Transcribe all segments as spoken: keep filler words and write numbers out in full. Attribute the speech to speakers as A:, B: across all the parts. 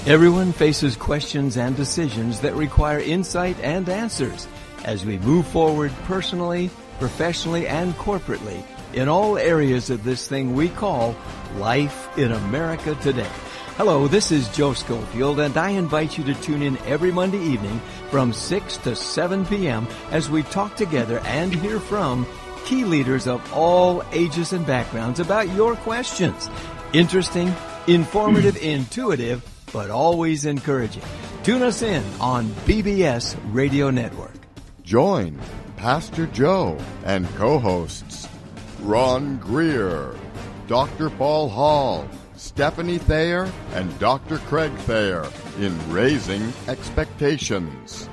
A: Everyone faces questions and decisions that require insight and answers as we move forward personally, professionally, and corporately in all areas of this thing we call life in America today. Hello, this is Joe Schofield, and I invite you to tune in every Monday evening from six to seven p.m. as we talk together and hear from key leaders of all ages and backgrounds about your questions. Interesting, informative, intuitive, but always encouraging. Tune us in on B B S Radio Network.
B: Join Pastor Joe and co-hosts Ron Greer, Doctor Paul Hall, Stephanie Thayer, and Doctor Craig Thayer in Raising Expectations.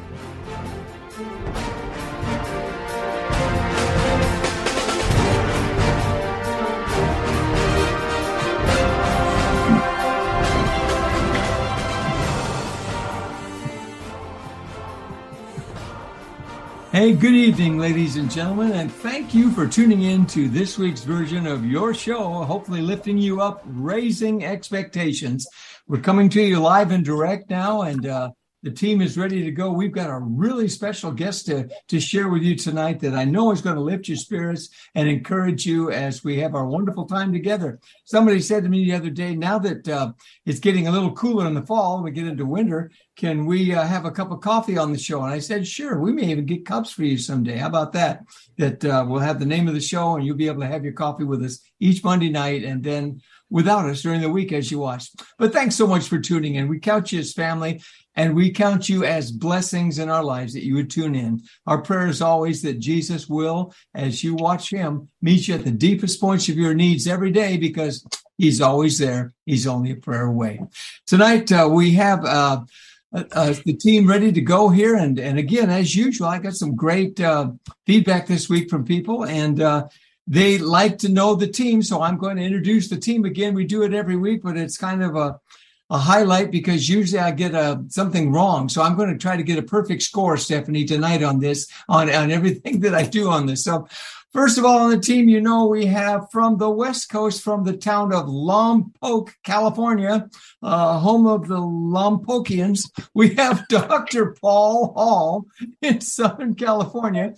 C: Hey, good evening, ladies and gentlemen, and thank you for tuning in to this week's version of your show, hopefully lifting you up, Raising Expectations. We're coming to you live and direct now, and uh, the team is ready to go. We've got a really special guest to, to share with you tonight that I know is going to lift your spirits and encourage you as we have our wonderful time together. Somebody said to me the other day, now that uh, it's getting a little cooler in the fall, we get into winter, can we uh, have a cup of coffee on the show? And I said, sure, we may even get cups for you someday. How about that? That uh, we'll have the name of the show and you'll be able to have your coffee with us each Monday night and then without us during the week as you watch. But thanks so much for tuning in. We count you as family and we count you as blessings in our lives that you would tune in. Our prayer is always that Jesus will, as you watch him, meet you at the deepest points of your needs every day because he's always there. He's only a prayer away. Tonight, uh, we have uh, uh, the team ready to go here. And, and again, as usual, I got some great uh, feedback this week from people. And uh, they like to know the team. So I'm going to introduce the team again. We do it every week, but it's kind of a a highlight because usually I get a, something wrong. So I'm going to try to get a perfect score, Stephanie, tonight on this, on, on everything that I do on this. So first of all, on the team, you know, we have from the West Coast, from the town of Lompoc, California, uh, home of the Lompokians, we have Doctor Paul Hall in Southern California.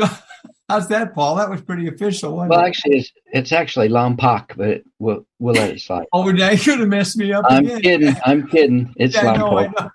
C: How's that, Paul? That was pretty official.
D: Well, it? actually, it's, it's actually Lompoc, but it, we'll, we'll let it slide.
C: Oh, now you could have messed me up
D: I'm
C: again.
D: kidding. I'm kidding. It's yeah, Lompoc.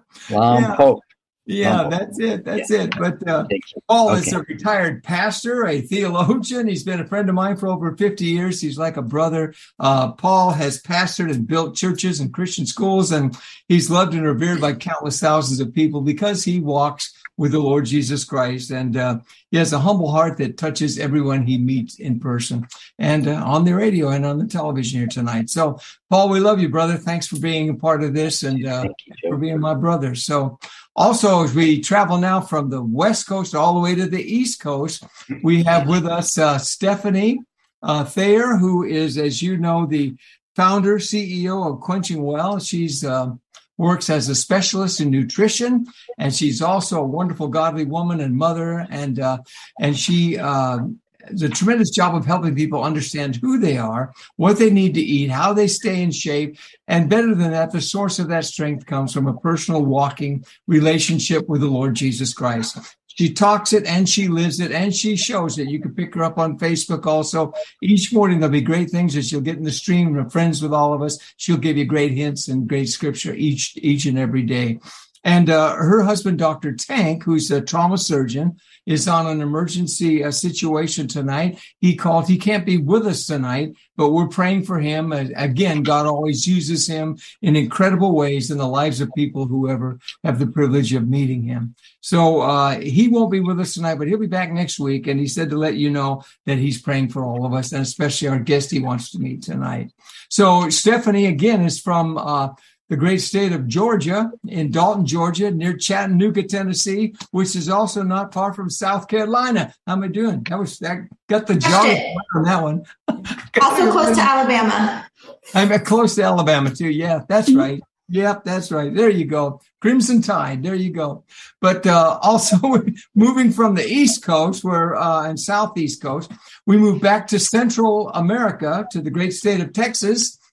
D: Lompoc.
C: Yeah, that's it. That's yeah. it. But uh, Paul okay. is a retired pastor, a theologian. He's been a friend of mine for over fifty years. He's like a brother. Uh, Paul has pastored and built churches and Christian schools, and he's loved and revered by countless thousands of people because he walks with the Lord Jesus Christ. And uh, he has a humble heart that touches everyone he meets in person and uh, on the radio and on the television here tonight. So, Paul, we love you, brother. Thanks for being a part of this and uh, you, for being my brother. So, also, as we travel now from the West Coast all the way to the East Coast, we have with us uh, Stephanie uh, Thayer, who is, as you know, the founder, C E O of Quenching Well. She's uh, works as a specialist in nutrition, and she's also a wonderful, godly woman and mother, and uh, and she uh, does a tremendous job of helping people understand who they are, what they need to eat, how they stay in shape, and better than that, the source of that strength comes from a personal walking relationship with the Lord Jesus Christ. She talks it and she lives it and she shows it. You can pick her up on Facebook also. Each morning there'll be great things that she'll get in the stream of friends with all of us. She'll give you great hints and great scripture each each and every day. And uh, her husband, Doctor Tank, who's a trauma surgeon, is on an emergency uh, situation tonight. He called. He can't be with us tonight, but we're praying for him. Uh, again, God always uses him in incredible ways in the lives of people who ever have the privilege of meeting him. So uh, he won't be with us tonight, but he'll be back next week. And he said to let you know that he's praying for all of us, and especially our guest he wants to meet tonight. So Stephanie, again, is from uh, the great state of Georgia, in Dalton, Georgia, near Chattanooga, Tennessee, which is also not far from South Carolina. How am I doing? That was that got the job on that one.
E: Also close to Alabama.
C: I'm close to Alabama too. Yeah, that's right. Yep, that's right. There you go. Crimson Tide. There you go. But uh, also moving from the East Coast, where uh, and Southeast Coast, we moved back to Central America, to the great state of Texas.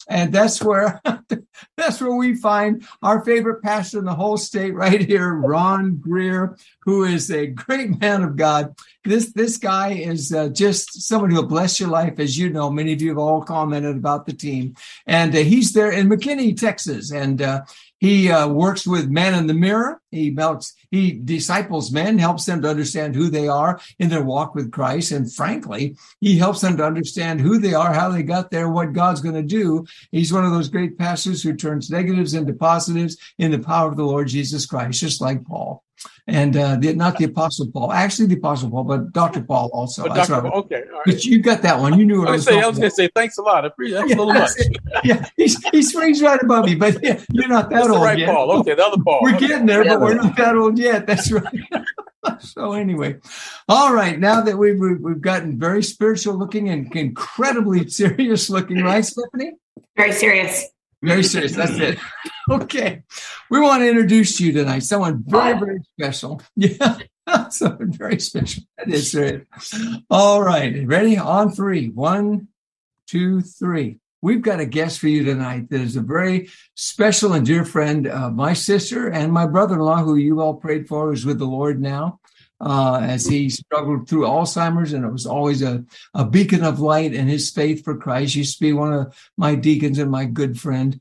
C: And that's where that's where we find our favorite pastor in the whole state right here, Ron Greer, who is a great man of God. This this guy is uh, just somebody who'll bless your life. As you know, many of you have all commented about the team. And uh, he's there in McKinney, Texas. And uh, he uh, works with Men in the Mirror. He melts, he disciples men, helps them to understand who they are in their walk with Christ. And frankly, he helps them to understand who they are, how they got there, what God's going to do. He's one of those great pastors who turns negatives into positives in the power of the Lord Jesus Christ, just like Paul. And uh, the, not the Apostle Paul, actually the Apostle Paul, but Doctor Paul also.
F: But
C: That's
F: Doctor
C: right.
F: Paul, okay, all right.
C: But you got that one. You knew what I
F: I
C: was
F: was, say,
C: talking
F: I was going to say, thanks a lot. I appreciate that's
C: yeah,
F: a little much.
C: yeah, he's, he's, he's right above me, but yeah, you're not that
F: That's
C: old
F: the right
C: yet.
F: Paul. Okay, the other Paul.
C: We're
F: Okay.
C: getting there,
D: Yeah.
C: but we're not that old yet. That's right. So anyway, all right. Now that we've we've we've gotten very spiritual looking and incredibly serious looking, right, Stephanie?
E: Very serious.
C: Very serious. That's it. Okay. We want to introduce to you tonight someone very, very special. Yeah. Someone very special. That is right. All right. Ready? On three. One, two, three. We've got a guest for you tonight that is a very special and dear friend of my sister and my brother-in-law, who you all prayed for, who's with the Lord now. Uh, as he struggled through Alzheimer's, and it was always a, a beacon of light in his faith for Christ. He used to be one of my deacons and my good friend.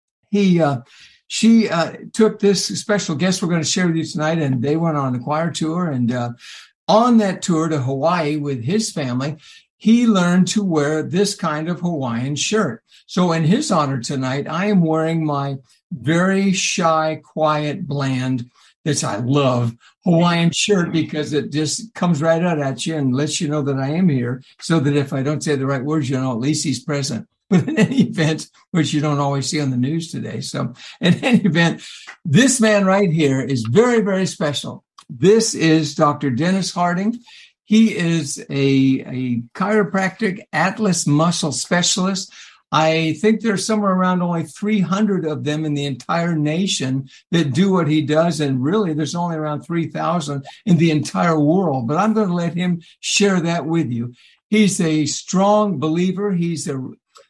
C: He, uh, she uh, took this special guest we're going to share with you tonight, and they went on a choir tour. And uh, on that tour to Hawaii with his family, he learned to wear this kind of Hawaiian shirt. So in his honor tonight, I am wearing my very shy, quiet, bland, that's I love, Hawaiian shirt, because it just comes right out at you and lets you know that I am here, so that if I don't say the right words, you know, at least he's present. But in any event, which you don't always see on the news today. So in any event, this man right here is very, very special. This is Doctor Dennis Harding. He is a, a chiropractic Atlas muscle specialist. I think there's somewhere around only three hundred of them in the entire nation that do what he does. And really, there's only around three thousand in the entire world. But I'm going to let him share that with you. He's a strong believer. He's a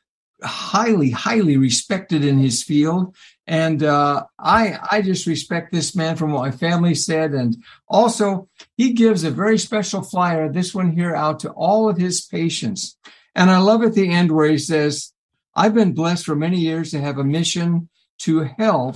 C: highly, highly respected in his field. And uh, I, I just respect this man from what my family said. And also, he gives a very special flyer, this one here, out to all of his patients. And I love at the end where he says, I've been blessed for many years to have a mission to help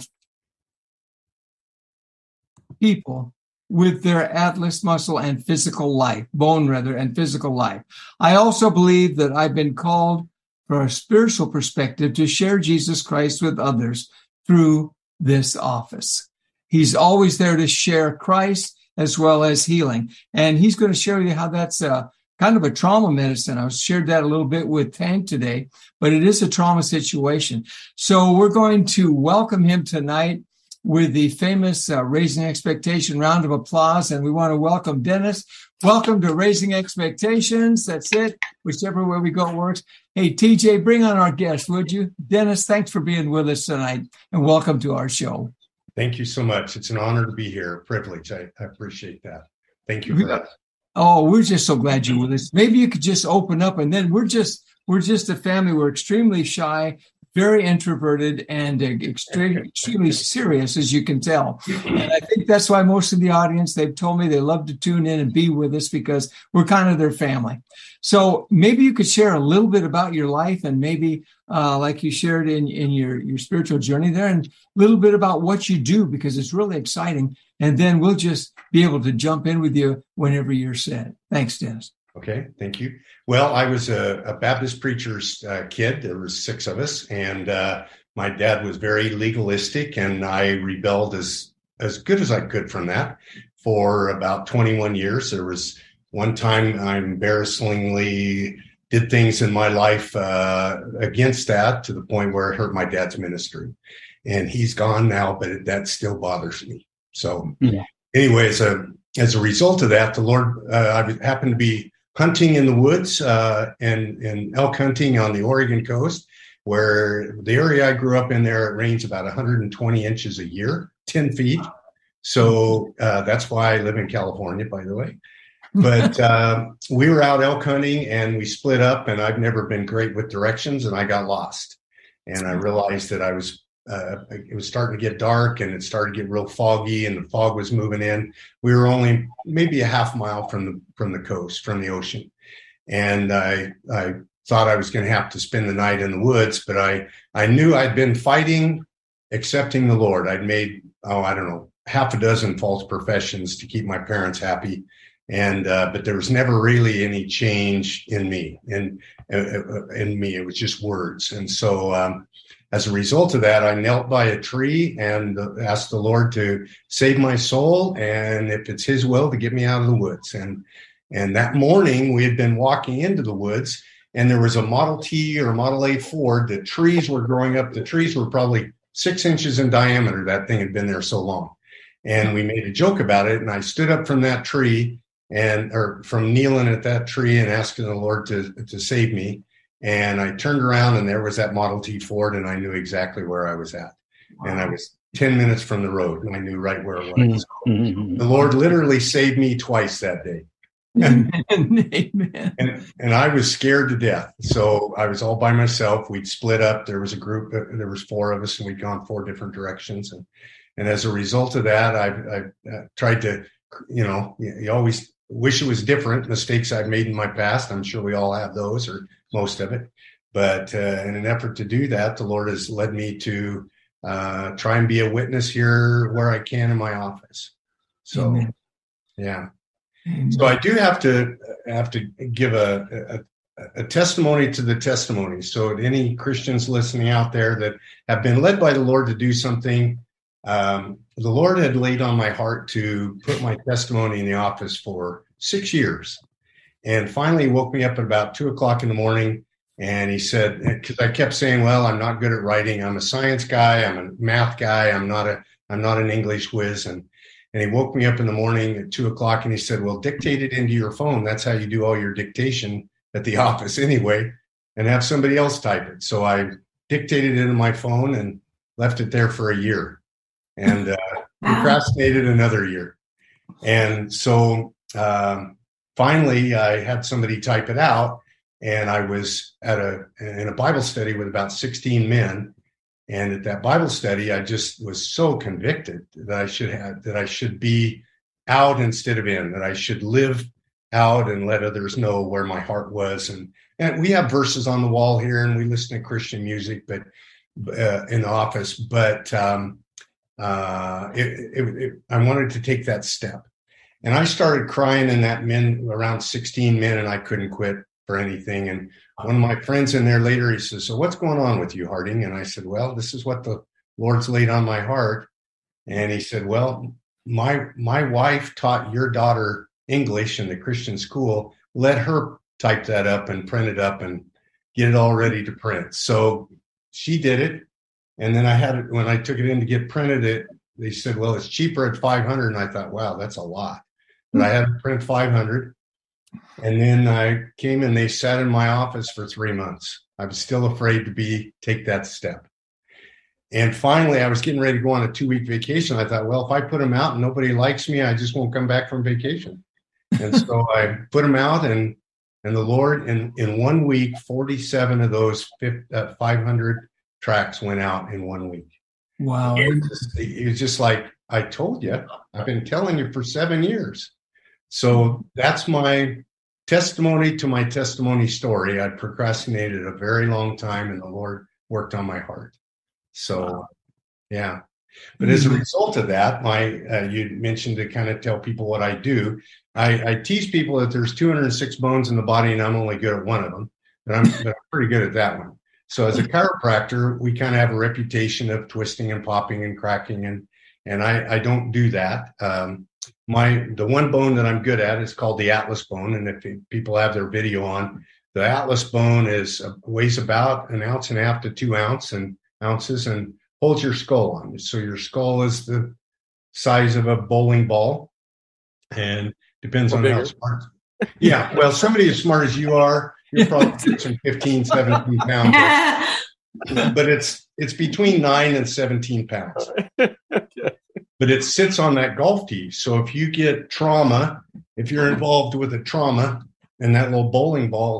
C: people with their Atlas muscle and physical life, bone rather, and physical life. I also believe that I've been called from a spiritual perspective to share Jesus Christ with others through this office. He's always there to share Christ as well as healing. And he's going to share with you how that's uh, kind of a trauma medicine. I shared that a little bit with Tank today, but it is a trauma situation. So we're going to welcome him tonight with the famous uh, Raising Expectation round of applause. And we want to welcome Dennis. Welcome to Raising Expectations. That's it. Whichever way we go, it works. Hey, T J, bring on our guest, would you? Dennis, thanks for being with us tonight, and welcome to our show.
G: Thank you so much. It's an honor to be here. A privilege. I, I appreciate that. Thank you for that.
C: Oh, we're just so glad you're with us. Maybe you could just open up, and then we're just we're just a family. We're extremely shy, very introverted, and uh, extremely, extremely serious, as you can tell. And I think that's why most of the audience, they've told me they love to tune in and be with us because we're kind of their family. So maybe you could share a little bit about your life, and maybe uh, like you shared in, in your, your spiritual journey there, and a little bit about what you do, because it's really exciting. And then we'll just be able to jump in with you whenever you're set. Thanks, Dennis.
G: Okay, thank you. Well, I was a, a Baptist preacher's uh, kid. There was six of us, and uh, my dad was very legalistic, and I rebelled as as good as I could from that for about twenty-one years. There was one time I embarrassingly did things in my life uh, against that, to the point where it hurt my dad's ministry. And he's gone now, but that still bothers me. So yeah. Anyway, as a, as a result of that, the Lord, uh, I happened to be hunting in the woods uh, and, and elk hunting on the Oregon coast, where the area I grew up in there, it rains about one hundred twenty inches a year, ten feet. So uh, that's why I live in California, by the way. But uh, we were out elk hunting, and we split up, and I've never been great with directions, and I got lost. and I realized that I was uh, it was starting to get dark, and it started to get real foggy, and the fog was moving in. We were only maybe a half mile from the from the coast, from the ocean, and I I thought I was going to have to spend the night in the woods, but I I knew I'd been fighting accepting the Lord. I'd made oh I don't know half a dozen false professions to keep my parents happy. And, uh, but there was never really any change in me, in, uh, in me. It was just words. And so, um, as a result of that, I knelt by a tree and asked the Lord to save my soul. And if it's his will, to get me out of the woods. And, and that morning we had been walking into the woods, and there was a Model T or Model A Ford. The trees were growing up. The trees were probably six inches in diameter. That thing had been there so long. And we made a joke about it. And I stood up from that tree and or from kneeling at that tree and asking the Lord to to save me. And I turned around, and there was that Model T Ford, and I knew exactly where I was at. Wow. And I was ten minutes from the road, and I knew right where it was. Mm-hmm. The Lord literally saved me twice that day.
C: Amen. Amen.
G: And, and I was scared to death. So I was all by myself. We'd split up. There was a group, there was four of us, and we'd gone four different directions. And and as a result of that, I I uh, tried to, you know, you, you always wish it was different. Mistakes I've made in my past. I'm sure we all have those, or most of it. But uh, in an effort to do that, the Lord has led me to uh, try and be a witness here where I can in my office. So, Amen. yeah. Amen. So I do have to have to give a, a, a testimony to the testimony. So any Christians listening out there that have been led by the Lord to do something, Um, the Lord had laid on my heart to put my testimony in the office for six years. And finally woke me up at about two o'clock in the morning. And he said, because I kept saying, well, I'm not good at writing. I'm a science guy. I'm a math guy. I'm not a, I'm not an English whiz. And, and he woke me up in the morning at two o'clock and he said, well, dictate it into your phone. That's how you do all your dictation at the office anyway, and have somebody else type it. So I dictated it into my phone and left it there for a year. And uh, procrastinated another year. And so um, finally, I had somebody type it out, and I was at a in a Bible study with about sixteen men. And at that Bible study, I just was so convicted that I should have that I should be out instead of in, that I should live out and let others know where my heart was. And and we have verses on the wall here, and we listen to Christian music, but uh, in the office, but. Um, Uh, it, it, it, I wanted to take that step, and I started crying in that men around sixteen men, and I couldn't quit for anything. And one of my friends in there later, he says, so what's going on with you, Harding? And I said, well, this is what the Lord's laid on my heart. And he said, well, my, my wife taught your daughter English in the Christian school. Let her type that up and print it up and get it all ready to print. So she did it. And then I had it when I took it in to get printed. It they said, "Well, it's cheaper at five hundred." And I thought, "Wow, that's a lot." But I had to print five hundred. And then I came and they sat in my office for three months. I was still afraid to be take that step. And finally, I was getting ready to go on a two week vacation. I thought, well, if I put them out and nobody likes me, I just won't come back from vacation. And so I put them out, and and the Lord in in one week, forty-seven of those five hundred. Tracks went out in one week.
C: Wow.
G: It was, just, it was just like, I told you, I've been telling you for seven years. So that's my testimony to my testimony story. I procrastinated a very long time, and the Lord worked on my heart. So, yeah. But as a result of that, my uh, you mentioned to kind of tell people what I do. I, I tease people that there's two hundred six bones in the body, and I'm only good at one of them. But I'm, but I'm pretty good at that one. So as a chiropractor, we kind of have a reputation of twisting and popping and cracking, and and I, I don't do that. Um, my the one bone that I'm good at is called the atlas bone, and if people have their video on, the atlas bone is uh, weighs about an ounce and a half to two ounce and ounces, and holds your skull on. So your skull is the size of a bowling ball, and depends or on bigger. How smart. Yeah, well, somebody as smart as you are, you're probably some fifteen, seventeen pounds. But it's it's between nine and seventeen pounds. But it sits on that golf tee. So if you get trauma, if you're involved with a trauma, and that little bowling ball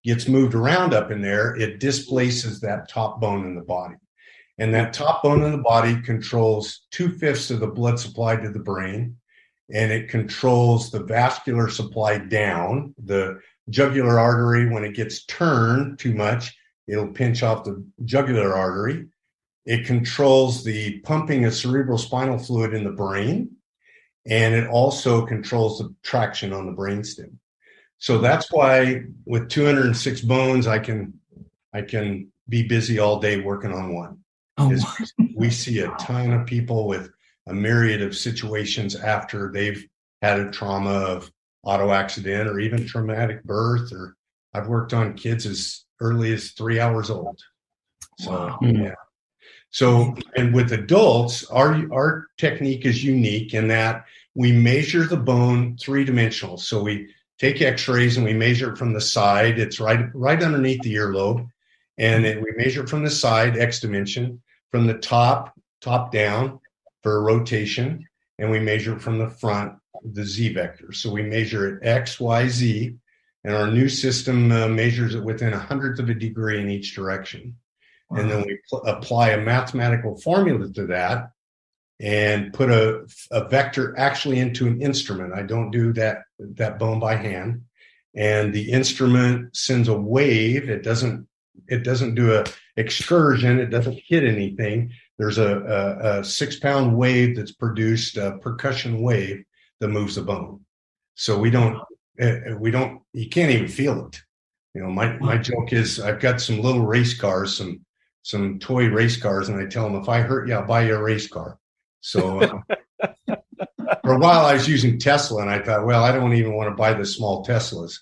G: gets moved around up in there, it displaces that top bone in the body. And that top bone in the body controls two-fifths of the blood supply to the brain, and it controls the vascular supply down. The jugular artery, when it gets turned too much, it'll pinch off the jugular artery. It controls the pumping of cerebral spinal fluid in the brain, and it also controls the traction on the brainstem. So that's why with two hundred six bones, I can I can be busy all day working on one.
C: Oh,
G: we see a ton of people with a myriad of situations after they've had a trauma of auto accident or even traumatic birth, or I've worked on kids as early as three hours old. So,
C: wow.
G: yeah. So, and with adults, our, our technique is unique in that we measure the bone three-dimensional. So we take x-rays and we measure it from the side. It's right, right underneath the earlobe. And then we measure it from the side, X dimension, from the top, top down for rotation. And we measure it from the front, the Z vector. So we measure it X, Y, Z. And our new system uh, measures it within a hundredth of a degree in each direction. Wow. And then we pl- apply a mathematical formula to that and put a, a vector actually into an instrument. I don't do that, that bone by hand. And the instrument sends a wave. It doesn't, it doesn't do a excursion. It doesn't hit anything. There's a, a, a six pound wave that's produced, a percussion wave that moves the bone. So we don't, we don't, you can't even feel it. You know, my, my joke is I've got some little race cars, some, some toy race cars, and I tell them, if I hurt you, I'll buy you a race car. So uh, for a while I was using Tesla, and I thought, well, I don't even want to buy the small Teslas.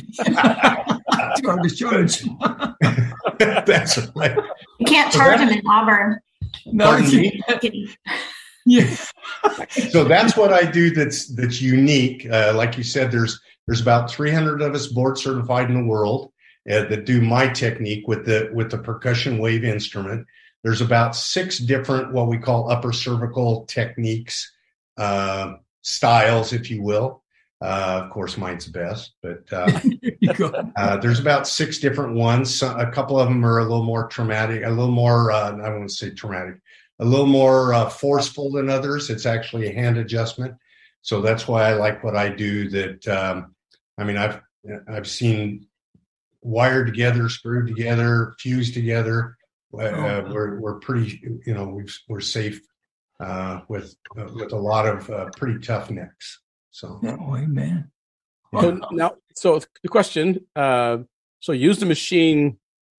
C: It's hard to charge.
G: That's right.
E: You can't charge them in Auburn.
C: No, yeah.
G: So that's what I do. That's that's unique. Uh, like you said, there's there's about three hundred of us board certified in the world uh, that do my technique with the with the percussion wave instrument. There's about six different what we call upper cervical techniques, uh, styles, if you will. Uh, of course, mine's the best, but uh, uh, there's about six different ones. So a couple of them are a little more traumatic, a little more, uh, I don't want to say traumatic, a little more uh, forceful than others. It's actually a hand adjustment. So that's why I like what I do. That, um, I mean, I've, I've seen wired together, screwed together, fused together. Uh, oh. We're, we're pretty, you know, we've, we're safe uh, with, uh, with a lot of uh, pretty tough necks. So,
C: oh, amen.
F: So now, so the question: uh, so use the machine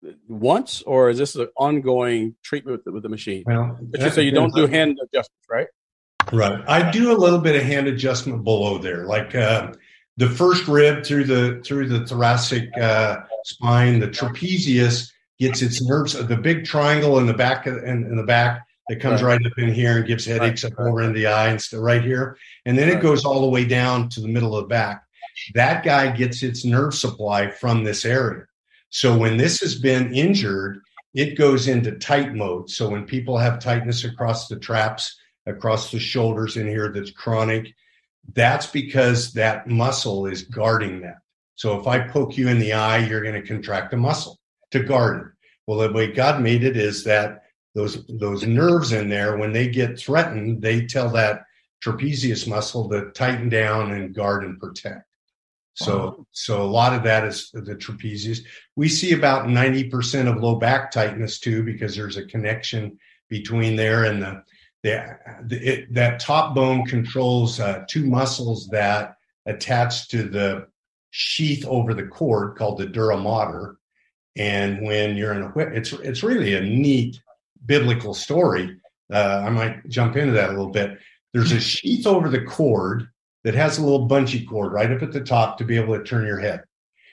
F: once, or is this an ongoing treatment with the, with the machine?
G: Well,
F: but you say you don't do hand adjustments, right?
G: Right. I do a little bit of hand adjustment below there, like uh, the first rib through the through the thoracic uh, spine. The trapezius gets its nerves. The big triangle in the back of, in, in the back. That comes right. right up in here and gives headaches right. up over in the eye and stuff right here. And then right. it goes all the way down to the middle of the back. That guy gets its nerve supply from this area. So when this has been injured, it goes into tight mode. So when people have tightness across the traps, across the shoulders in here that's chronic, that's because that muscle is guarding that. So if I poke you in the eye, you're going to contract a muscle to guard it. Well, the way God made it is that Those those nerves in there, when they get threatened, they tell that trapezius muscle to tighten down and guard and protect. So, wow. so a lot of that is the trapezius. We see about ninety percent of low back tightness too, because there's a connection between there and the, the, the it, that top bone controls uh, two muscles that attach to the sheath over the cord called the dura mater. And when you're in a whip, it's it's really a neat biblical story. Uh, I might jump into that a little bit. There's a sheath over the cord that has a little bungee cord right up at the top to be able to turn your head.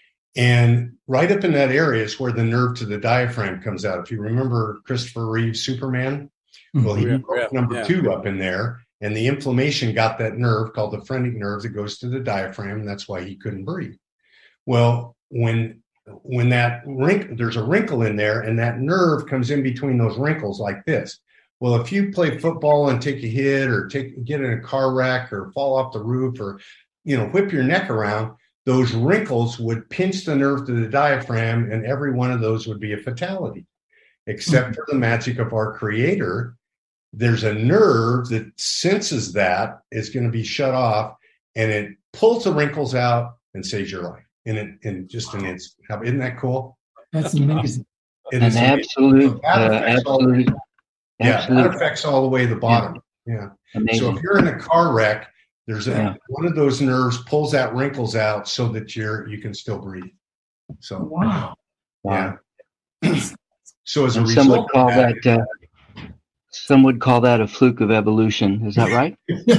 G: And right up in that area is where the nerve to the diaphragm comes out. If you remember Christopher Reeve's Superman, well, he
F: yeah,
G: broke
F: yeah,
G: number
F: yeah.
G: two up in there, and the inflammation got that nerve called the phrenic nerve that goes to the diaphragm, and that's why he couldn't breathe. Well, when when that wrinkle, there's a wrinkle in there, and that nerve comes in between those wrinkles like this. Well, if you play football and take a hit or take get in a car wreck or fall off the roof or, you know, whip your neck around, those wrinkles would pinch the nerve to the diaphragm, and every one of those would be a fatality. Except for the magic of our Creator, there's a nerve that senses that is going to be shut off, and it pulls the wrinkles out and saves your life in it in just an instant. How, isn't that cool?
C: That's amazing.
D: It An absolute, uh, absolute,
G: all, yeah,
D: absolute.
G: That affects all the way to the bottom. Yeah. yeah. So if you're in a car wreck, there's a, yeah. one of those nerves pulls that wrinkles out so that you're you can still breathe. So
C: wow,
G: yeah. Wow. So as a
D: and
G: result,
D: some would call that, that uh, some would call that a fluke of evolution. Is that right?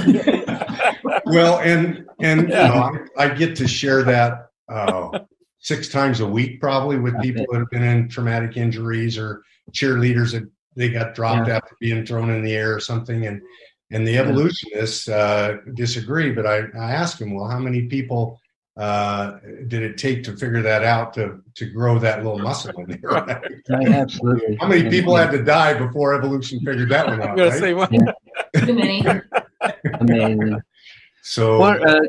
G: Well, and and yeah. you know, I, I get to share that uh, six times a week, probably with people that have been in traumatic injuries or cheerleaders that they got dropped yeah. after being thrown in the air or something, and and the evolutionists uh, disagree. But I, I asked them, well, how many people uh, did it take to figure that out to to grow that little muscle in there? Right?
D: Right, absolutely.
G: How many people had to die before evolution figured that one out?
F: I'm gonna
G: right?
F: say what?
E: Yeah. Too many.
D: Amazing.
G: So,
D: what, uh,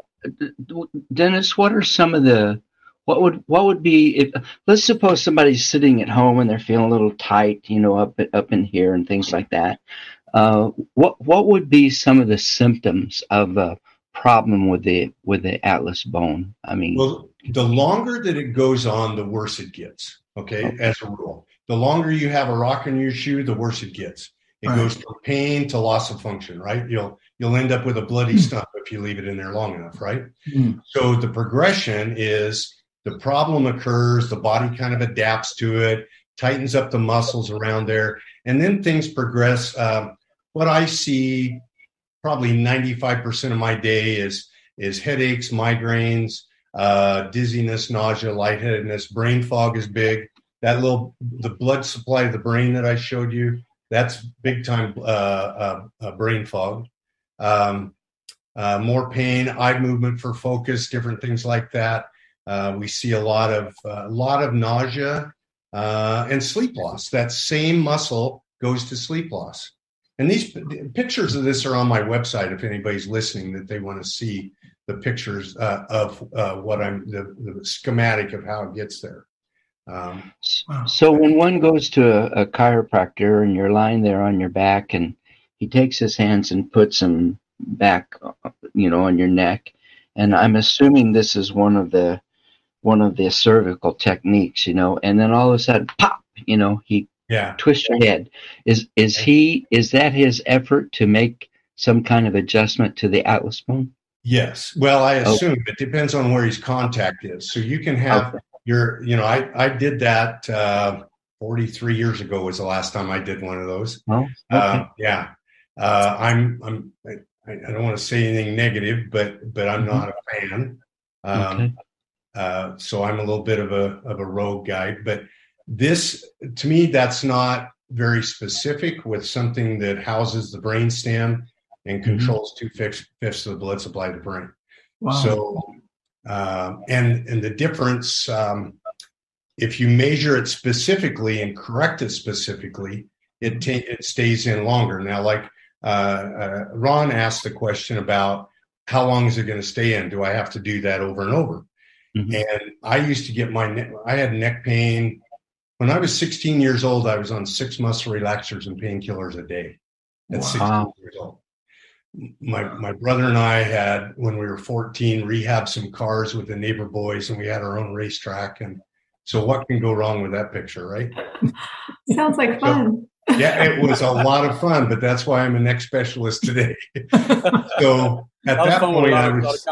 D: Dennis, what are some of the what would what would be if let's suppose somebody's sitting at home and they're feeling a little tight, you know, up up in here and things like that. Uh, what what would be some of the symptoms of a problem with the with the atlas bone? I mean,
G: well, the longer that it goes on, the worse it gets. Okay, okay. As a rule, the longer you have a rock in your shoe, the worse it gets. It right. goes from pain to loss of function. Right? You'll you'll end up with a bloody stump if you leave it in there long enough. Right? Mm. So the progression is the problem occurs, the body kind of adapts to it, tightens up the muscles around there, and then things progress. Um, what I see probably ninety-five percent of my day is is headaches, migraines, uh, dizziness, nausea, lightheadedness. Brain fog is big. That little, the blood supply of the brain that I showed you, that's big time uh, uh, uh, brain fog. Um, uh, more pain, eye movement for focus, different things like that. Uh, we see a lot of a uh, lot of nausea uh, and sleep loss. That same muscle goes to sleep loss. And these the pictures of this are on my website. If anybody's listening, that they want to see the pictures uh, of uh, what I'm the, the schematic of how it gets there. Um,
D: so when one goes to a, a chiropractor and you're lying there on your back, and he takes his hands and puts them back, you know, on your neck, and I'm assuming this is one of the one of the cervical techniques, you know, and then all of a sudden, pop, you know, he
G: yeah.
D: twists your head. Is is he is that his effort to make some kind of adjustment to the atlas bone?
G: Yes. Well, I assume
D: okay.
G: it depends on where his contact is. So you can have okay. your, you know, I, I did that uh, forty-three years ago was the last time I did one of those.
D: Oh, okay.
G: uh, yeah. Uh, I'm, I'm, I, I don't want to say anything negative, but, but I'm mm-hmm. not a fan. Um, okay. uh, so I'm a little bit of a, of a rogue guy, but this, to me, that's not very specific with something that houses the brainstem and controls mm-hmm. two fifths of the blood supply to the brain.
C: Wow.
G: So, um, and and the difference, um, if you measure it specifically and correct it specifically, it ta- it stays in longer. Now, like uh, uh, Ron asked the question about how long is it going to stay in? Do I have to do that over and over? Mm-hmm. And I used to get my neck, I had neck pain. When I was sixteen years old, I was on six muscle relaxers and painkillers a day at wow. sixteen years old. My my brother and I had, when we were fourteen, rehabbed some cars with the neighbor boys, and we had our own racetrack. And so what can go wrong with that picture, right?
E: Sounds like fun.
G: So, yeah, it was a lot of fun, but that's why I'm a neck specialist today. So at that point, I was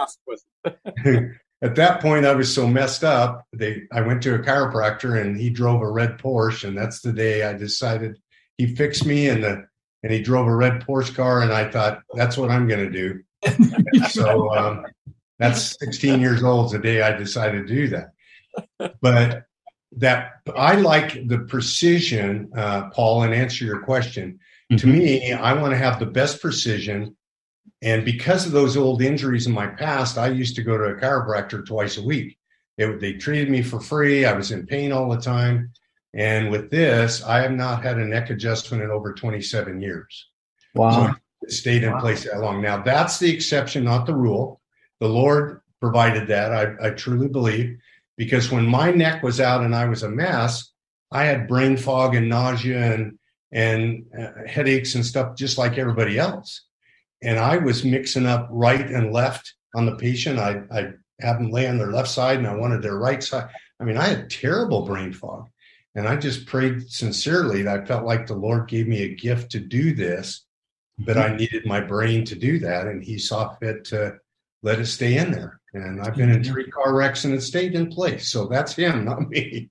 G: at that point I was so messed up. They I went to a chiropractor, and he drove a red Porsche, and that's the day I decided he fixed me, and the and he drove a red Porsche car, and I thought, that's what I'm going to do. So um, that's sixteen years old the day I decided to do that. But that I like the precision, uh, Paul, and answer your question. Mm-hmm. To me, I want to have the best precision. And because of those old injuries in my past, I used to go to a chiropractor twice a week. It, they treated me for free. I was in pain all the time. And with this, I have not had a neck adjustment in over twenty-seven years.
D: Wow.
G: So it stayed in wow. place that long. Now, that's the exception, not the rule. The Lord provided that. I, I truly believe, because when my neck was out and I was a mess, I had brain fog and nausea and and uh, headaches and stuff just like everybody else. And I was mixing up right and left on the patient. I I have them lay on their left side and I wanted their right side. I mean, I had terrible brain fog. And I just prayed sincerely that I felt like the Lord gave me a gift to do this, but I needed my brain to do that. And he saw fit to let it stay in there. And I've been in three car wrecks and it stayed in place. So that's him, not me.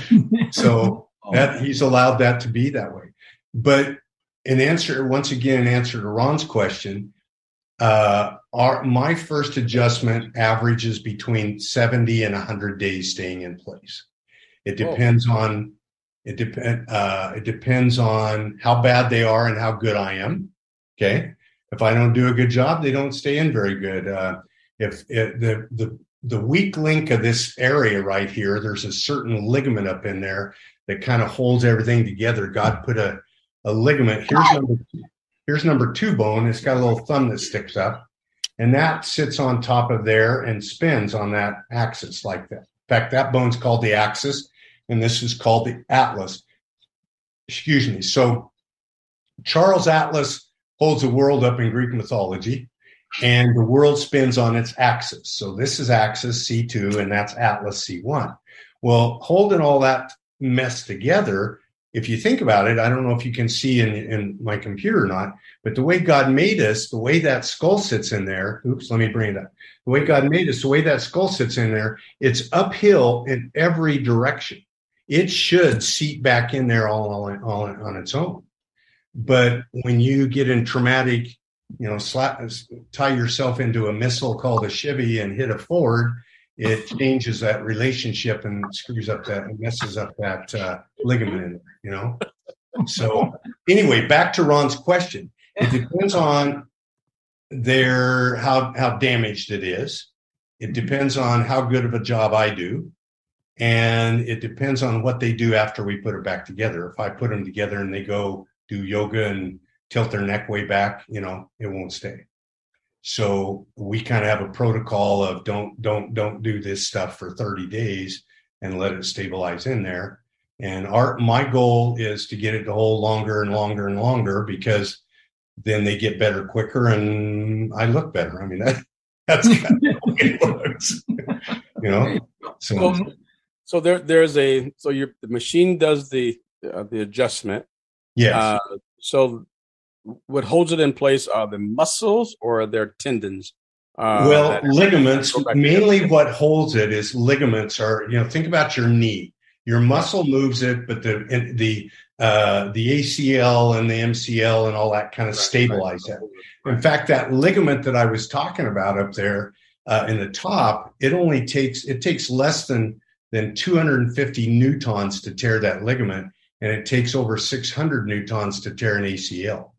G: So that he's allowed that to be that way. But in answer, once again, in answer to Ron's question, uh, our, my first adjustment averages between seventy and one hundred days staying in place. It depends Whoa. on it depend uh, it depends on how bad they are and how good I am. Okay, if I don't do a good job, they don't stay in very good. Uh, if it, the the the weak link of this area right here, there's a certain ligament up in there that kind of holds everything together. God put a a ligament. Here's number two, here's number two bone. It's got a little thumb that sticks up, and that sits on top of there and spins on that axis like that. In fact, that bone's called the axis, and this is called the atlas. Excuse me. So Charles Atlas holds the world up in Greek mythology, and the world spins on its axis. So this is axis C two, and that's Atlas C one. Well, holding all that mess together, if you think about it, I don't know if you can see in, in my computer or not, but the way God made us, the way that skull sits in there, oops, let me bring it up. The way God made us, the way that skull sits in there, it's uphill in every direction. It should seat back in there all, all, all on its own. But when you get in traumatic, you know, slap, tie yourself into a missile called a Chevy and hit a Ford, it changes that relationship and screws up that and messes up that uh, ligament in there, you know? So anyway, back to Ron's question. It depends on their how how damaged it is. It depends on how good of a job I do. And it depends on what they do after we put it back together. If I put them together and they go do yoga and tilt their neck way back, you know, it won't stay. So we kind of have a protocol of don't, don't, don't do this stuff for thirty days and let it stabilize in there. And our, my goal is to get it to hold longer and longer and longer, because then they get better quicker and I look better. I mean, that, that's kind of the way it looks, you know? So,
F: so, so there, there's a, so your, the machine does the, uh, the adjustment.
G: Yes.
F: Uh, so what holds it in place are the muscles or their tendons? Uh,
G: well, ligaments, mainly what holds it is ligaments are, you know, think about your knee. Your muscle moves it, but the the uh, the A C L and the M C L and all that kind of stabilize that. In fact, that ligament that I was talking about up there uh, in the top, it only takes it takes less than than two hundred fifty newtons to tear that ligament, and it takes over six hundred newtons to tear an A C L.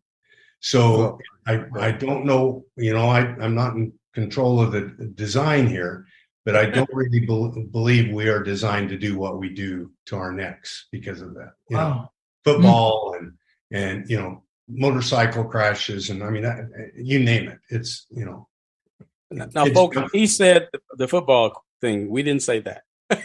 G: So I I don't know, you know, I I'm not in control of the design here, but I don't really be- believe we are designed to do what we do to our necks because of that. You
C: Wow.
G: know, football and, and, you know, motorcycle crashes. And I mean, that, you name it. It's, you know.
F: Now, folks, he said the football thing. We didn't say that.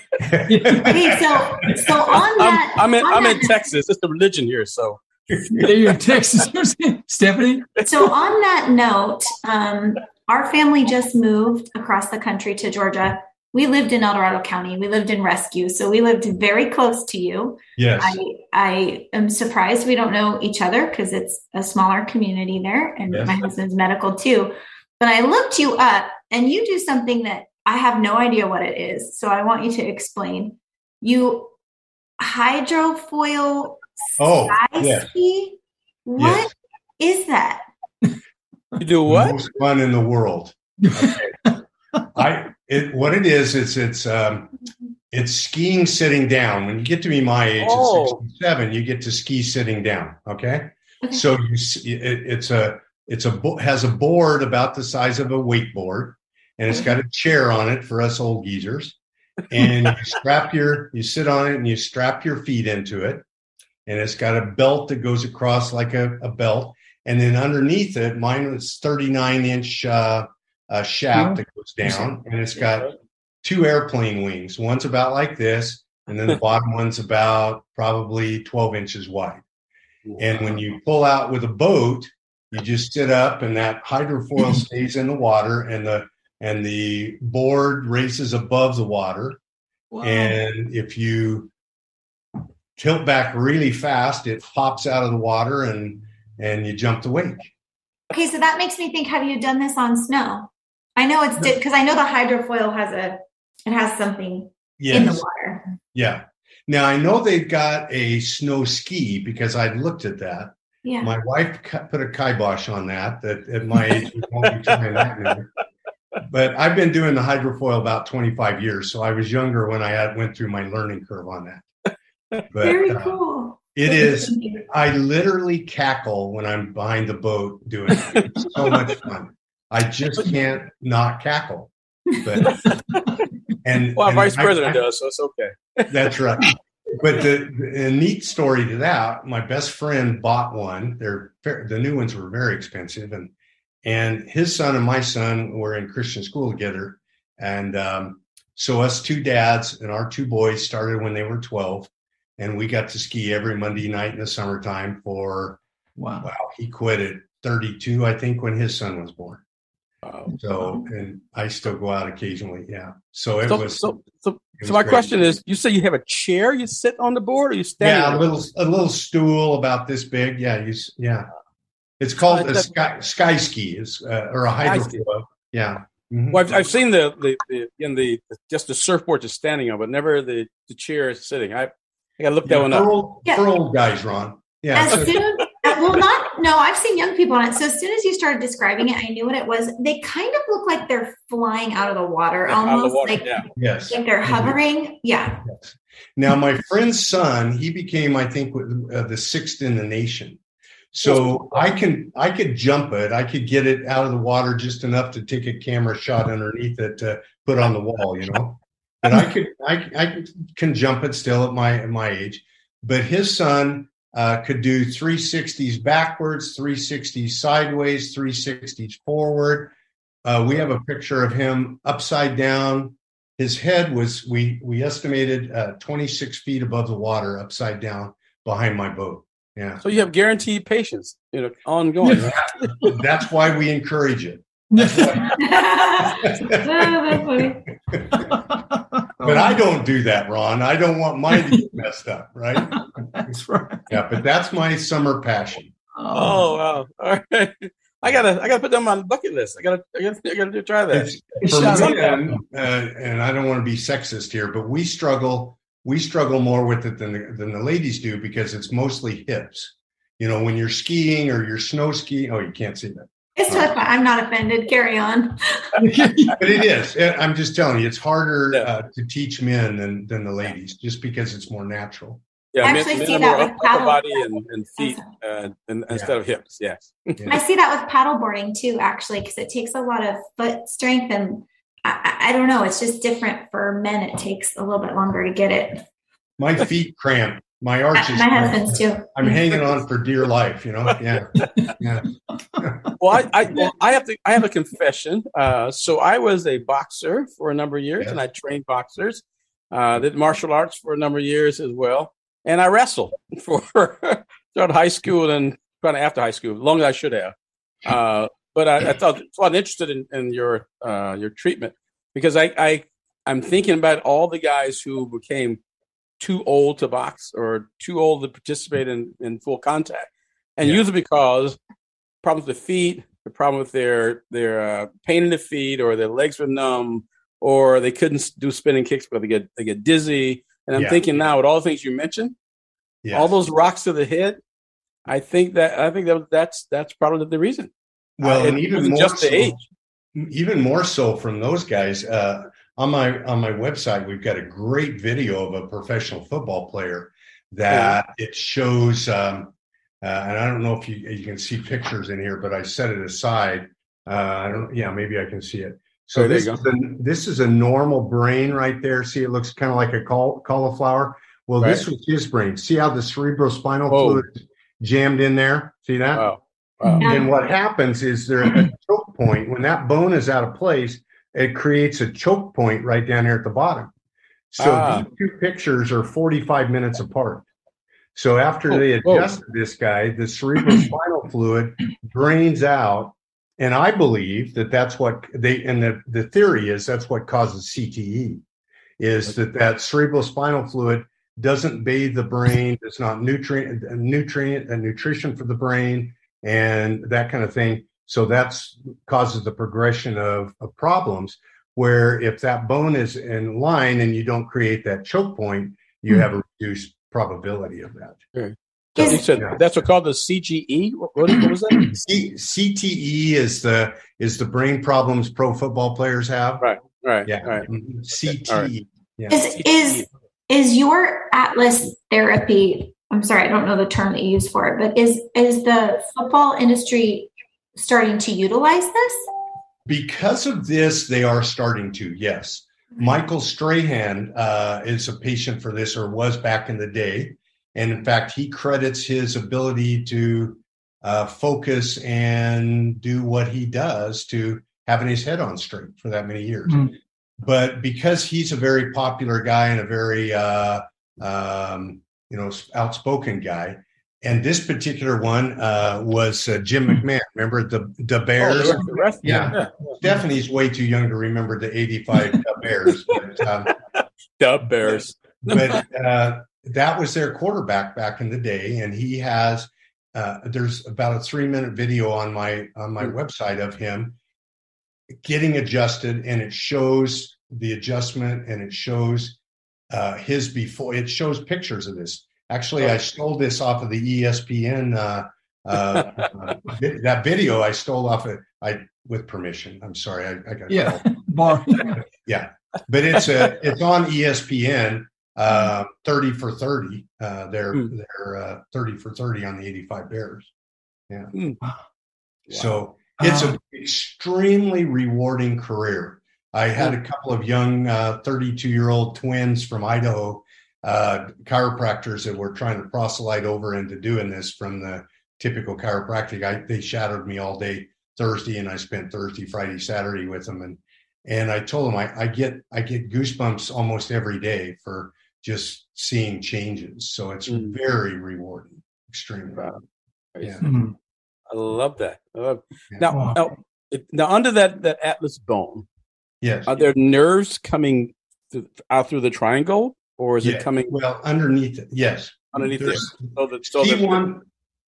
E: Okay, so so on that,
F: I'm, I'm in,
E: on
F: I'm
E: that,
F: in Texas. It's the religion here. So
C: You're in Texas, Stephanie.
E: So on that note, um, our family just moved across the country to Georgia. We lived in El Dorado County. We lived in Rescue. So we lived very close to you.
G: Yes.
E: I, I am surprised we don't know each other because it's a smaller community there. And
G: Yes.
E: my husband's medical too. But I looked you up and you do something that I have no idea what it is. So I want you to explain. You hydrofoil
G: Oh,
E: sky
G: yes.
E: ski? What
G: Yes.
E: is that?
F: you do what?
G: Most fun in the world. Okay. I it what it is it's it's um it's skiing sitting down. When you get to be my age
F: Oh.
G: at sixty-seven, you get to ski sitting down. Okay,
E: Okay.
G: so you s- it, it's a it's a bo- has a board about the size of a wakeboard, and it's got a chair on it for us old geezers. And you strap your you sit on it and you strap your feet into it, and it's got a belt that goes across like a, a belt. And then underneath it, mine was thirty-nine inch uh, a shaft that goes down, and it's got two airplane wings. One's about like this, and then the bottom one's about probably twelve inches wide. And when you pull out with a boat, you just sit up, and that hydrofoil stays in the water, and the and the board raises above the water. Wow. And if you tilt back really fast, it pops out of the water, and and you jump the wake.
E: Okay, so that makes me think, have you done this on snow? I know it's because I know the hydrofoil has a it has something yes. in the water.
G: Yeah. Now I know they've got a snow ski because I looked at that.
E: Yeah.
G: My wife put a kibosh on that. That at my age we won't be trying that anymore. But I've been doing the hydrofoil about twenty-five years, so I was younger when I had, went through my learning curve on that. But,
E: Very
G: uh,
E: cool.
G: It is. I literally cackle when I'm behind the boat doing it. It's so much fun. I just can't not cackle. But and
F: well,
G: and
F: vice
G: I,
F: president
G: I,
F: does, so it's okay.
G: That's right. But the, the neat story to that, my best friend bought one. They're the new ones were very expensive, and and his son and my son were in Christian school together, and um, so us two dads and our two boys started when they were twelve. And we got to ski every Monday night in the summertime for,
C: wow,
G: wow he quit at thirty-two, I think, when his son was born. Wow. So, and I still go out occasionally. Yeah. So it
F: so,
G: was.
F: So, so,
G: it was
F: so my
G: great.
F: question is, you say you have a chair you sit on the board, or you stand?
G: Yeah, a little, a little stool about this big. Yeah. You, yeah. It's called uh, a sky, sky ski is, uh, or a hydrofoil. Yeah. Mm-hmm.
F: Well, I've, I've seen the, the, the, in the, just the surfboard just standing on, but never the, the chair sitting. I, I got to look that
G: yeah,
F: one
G: for
F: up.
G: Old, yeah. For old guys, Ron. Yeah.
E: As soon, well, not, no, I've seen young people on it. So as soon as you started describing it, I knew what it was. They kind of look like they're flying out of the water,
F: like
E: almost
F: the water,
E: like,
F: yeah.
G: yes.
E: like they're hovering. Mm-hmm. Yeah.
G: Yes. Now, my friend's son, he became, I think, uh, the sixth in the nation. So I can, I could jump it. I could get it out of the water just enough to take a camera shot underneath it to put on the wall, you know. But I could, I, I can jump it still at my at my age. But his son uh, could do three sixties backwards, three sixties sideways, three sixties forward. Uh, we have a picture of him upside down. His head was, we we estimated uh, twenty-six feet above the water, upside down behind my boat. Yeah.
F: So you have guaranteed patience, you know, ongoing.
G: Yeah. Right? That's why we encourage it. That's why.
E: Oh, that's funny.
G: But I don't do that, Ron. I don't want mine to get messed up, right?
C: That's right.
G: Yeah, but that's my summer passion.
F: Oh, wow! All right, I gotta, I gotta put that on my bucket list. I gotta, I gotta, I gotta try that.
G: It's, for me, and, uh, and I don't want to be sexist here, but we struggle. We struggle more with it than the, than the ladies do because it's mostly hips. You know, when you're skiing or you're snow skiing. Oh, you can't see that.
E: It's totally fine. I'm not offended. Carry on.
G: But it is. I'm just telling you, it's harder yeah. uh, to teach men than than the ladies, just because it's more natural.
F: Yeah,
E: I actually
F: men,
E: see
F: men
E: that
F: more
E: with
F: upper
E: paddle
F: body and, and feet, uh, and,
G: yeah.
F: instead of hips. Yes.
G: Yeah.
E: I see that with paddleboarding too, actually, because it takes a lot of foot strength, and I, I don't know. It's just different for men. It takes a little bit longer to get it.
G: My feet cramp. My arches.
E: My husband's too.
G: I'm hanging on for dear life, you know. Yeah. yeah.
F: Well, I, I, well, I have to. I have a confession. Uh, so I was a boxer for a number of years, yes. and I trained boxers. Uh, did martial arts for a number of years as well, and I wrestled for throughout high school and kind of after high school, as long as I should have. Uh, but I, I thought so I'm interested in, in your uh, your treatment because I, I I'm thinking about all the guys who became too old to box or too old to participate in, in full contact. And yeah. usually because problems with the feet, the problem with their, their uh, pain in the feet, or their legs were numb, or they couldn't do spinning kicks because they get, they get dizzy. And I'm yeah. thinking now with all the things you mentioned, yes. all those rocks to the head, I think that, I think that that's, that's probably the reason.
G: Well,
F: uh,
G: and even more
F: just
G: so,
F: the age.
G: Even more so from those guys, uh, On my on my website, we've got a great video of a professional football player that yeah. it shows, um, uh, and I don't know if you you can see pictures in here, but I set it aside. Uh, I don't. Yeah, maybe I can see it. So oh, this is a, this is a normal brain right there. See, it looks kind of like a caul- cauliflower. Well, right. this was his brain. See how the cerebrospinal oh. fluid is jammed in there? See that?
F: Wow. Wow.
G: And what happens is there a choke point, when that bone is out of place, it creates a choke point right down here at the bottom. So ah. these two pictures are forty-five minutes apart. So after oh, they adjusted oh. this guy, the cerebrospinal fluid drains out. And I believe that that's what they, and the, the theory is that's what causes C T E, is that that cerebrospinal fluid doesn't bathe the brain, it's not nutrient, nutrient and nutrition for the brain and that kind of thing. So that's causes the progression of, of problems, where if that bone is in line and you don't create that choke point, you mm-hmm. have a reduced probability of that.
F: Okay. So you said yeah. that's what called the C G E. What, what was that?
G: C- C T E is the is the brain problems pro football players have.
F: Right. Right.
G: Yeah.
F: Right.
G: C T E.
F: Right.
G: Yeah.
E: Is is is your Atlas therapy? I'm sorry, I don't know the term that you use for it, but is is the football industry starting to utilize this?
G: Because of this, they are starting to. Yes. Michael Strahan uh, is a patient for this, or was back in the day. And in fact, he credits his ability to uh, focus and do what he does to having his head on straight for that many years. Mm-hmm. But because he's a very popular guy and a very, uh, um, you know, outspoken guy, and this particular one uh, was uh, Jim McMahon. Remember the the Bears?
F: Oh, the rest,
G: yeah. yeah. Stephanie's way too young to remember the eighty-five Bears. But, um,
F: the Bears.
G: But uh, that was their quarterback back in the day, and he has. Uh, there's about a three-minute video on my on my mm-hmm. website of him getting adjusted, and it shows the adjustment, and it shows uh, his before. It shows pictures of this. Actually, I stole this off of the E S P N. Uh, uh, uh, that video I stole off of I with permission. I'm sorry, I, I got
C: yeah,
G: yeah. But it's a it's on E S P N. Uh, thirty for thirty. Uh, they're mm. they're uh, thirty for thirty on the eighty-five Bears. Yeah. Mm. Wow. So it's an extremely rewarding career. I had a couple of young uh, thirty-two-year-old twins from Idaho. Uh, chiropractors that were trying to proselyte over into doing this from the typical chiropractic. I, they shadowed me all day Thursday, and I spent Thursday, Friday, Saturday with them. And and I told them I, I get I get goosebumps almost every day for just seeing changes. So it's mm. very rewarding, extremely. Wow. Yeah.
F: Mm-hmm. I love that. I love yeah. Now, wow. now, now, under that that Atlas bone,
G: yes,
F: are there nerves coming th- out through the triangle? Or is
G: yeah,
F: it coming?
G: Well, underneath it, yes.
F: Underneath it. So that, so
G: C one,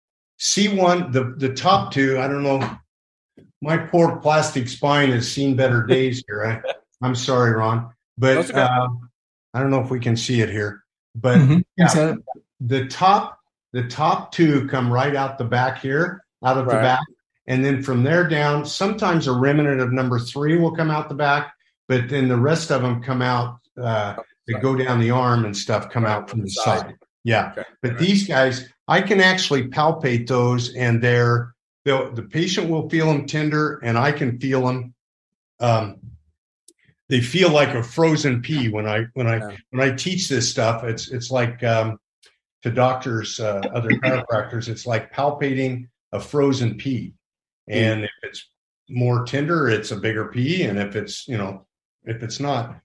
G: C one, the, the top two, I don't know. My poor plastic spine has seen better days here. I, I'm sorry, Ron. But okay. uh, I don't know if we can see it here. But
C: mm-hmm.
G: yeah, the top the top two come right out the back here, out of right. the back. And then from there down, sometimes a remnant of number three will come out the back. But then the rest of them come out uh that go down the arm and stuff come out from the side. Yeah. Okay. But right. these guys, I can actually palpate those, and they're, the patient will feel them tender, and I can feel them. Um, they feel like a frozen pea when I, when I, yeah. when I teach this stuff. It's, it's like um, to doctors, uh, other chiropractors, it's like palpating a frozen pea. And mm. if it's more tender, it's a bigger pea. And if it's, you know, if it's not,